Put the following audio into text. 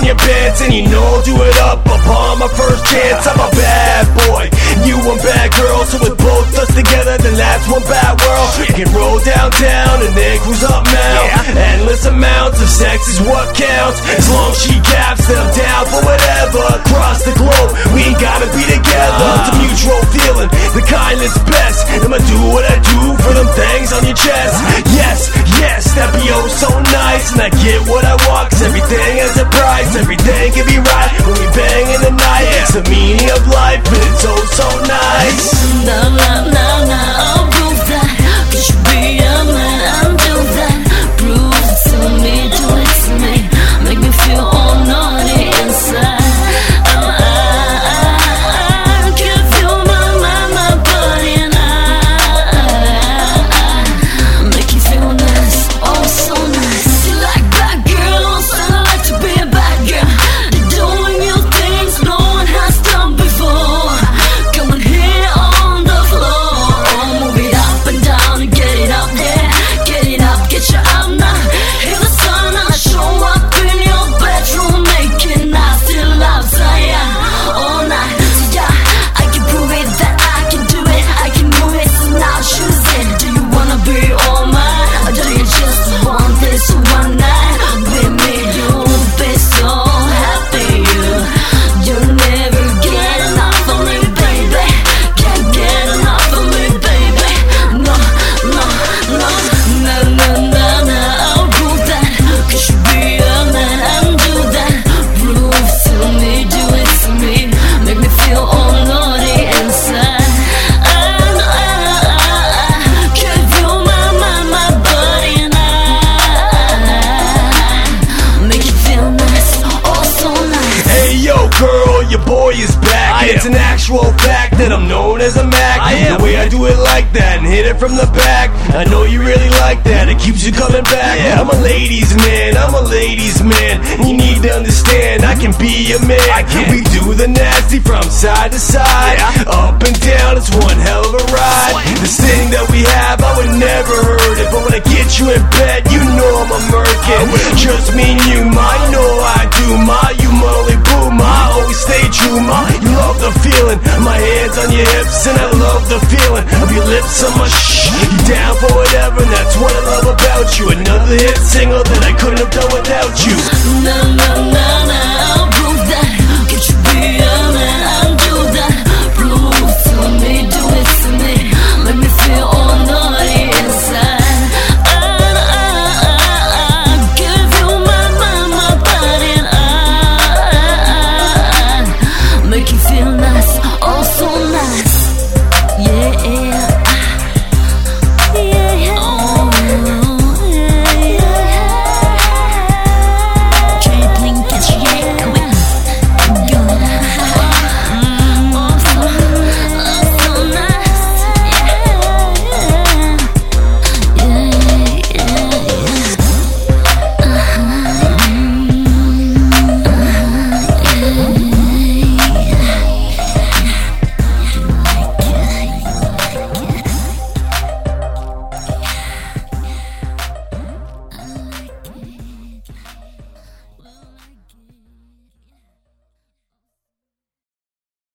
your pants, and you know I'll do it up upon my first chance. I'm a bad boy, you one bad girl, so with both us together, then that's one bad world. We can roll downtown and then cruise up Mount. Endless amounts of sex is what counts. As long as she caps, then I'm down for whatever. Across the globe, we ain't gotta be together. It's a mutual feeling, the kind that's best. I'ma do what I do for them things on your chest. Yes, yes, that be oh so nice. And I get what I want, 'cause everything has a price. Everything can be right when we bang in the night. It's the meaning of life, but it's oh so nice. Nah, nah, nah, nah, I'll prove that. Could you be a man and do that? Prove it to me, do it to me. Make me feel all naughty inside. Your boy is back. It's an actual fact that I'm known as a Mac. The way I do it like that and hit it from the back, I know you really like that. It keeps you coming back. I'm a ladies man, I'm a ladies man. You need to understand, I can be a man. We do the nasty from side to side, up and down. It's one hell of a ride. This thing that we have, I would never hurt it, but when I get you in bed, you know I'm a merkin. Just me and you, ma. You know I do, ma. You my only boo, ma. Always stay true, ma. You love the feeling, my hands on your hips, and I love the feeling of your lips on my shh. You down for whatever, and that's what I love about you. Another hit single that I couldn't have done without you. No, no.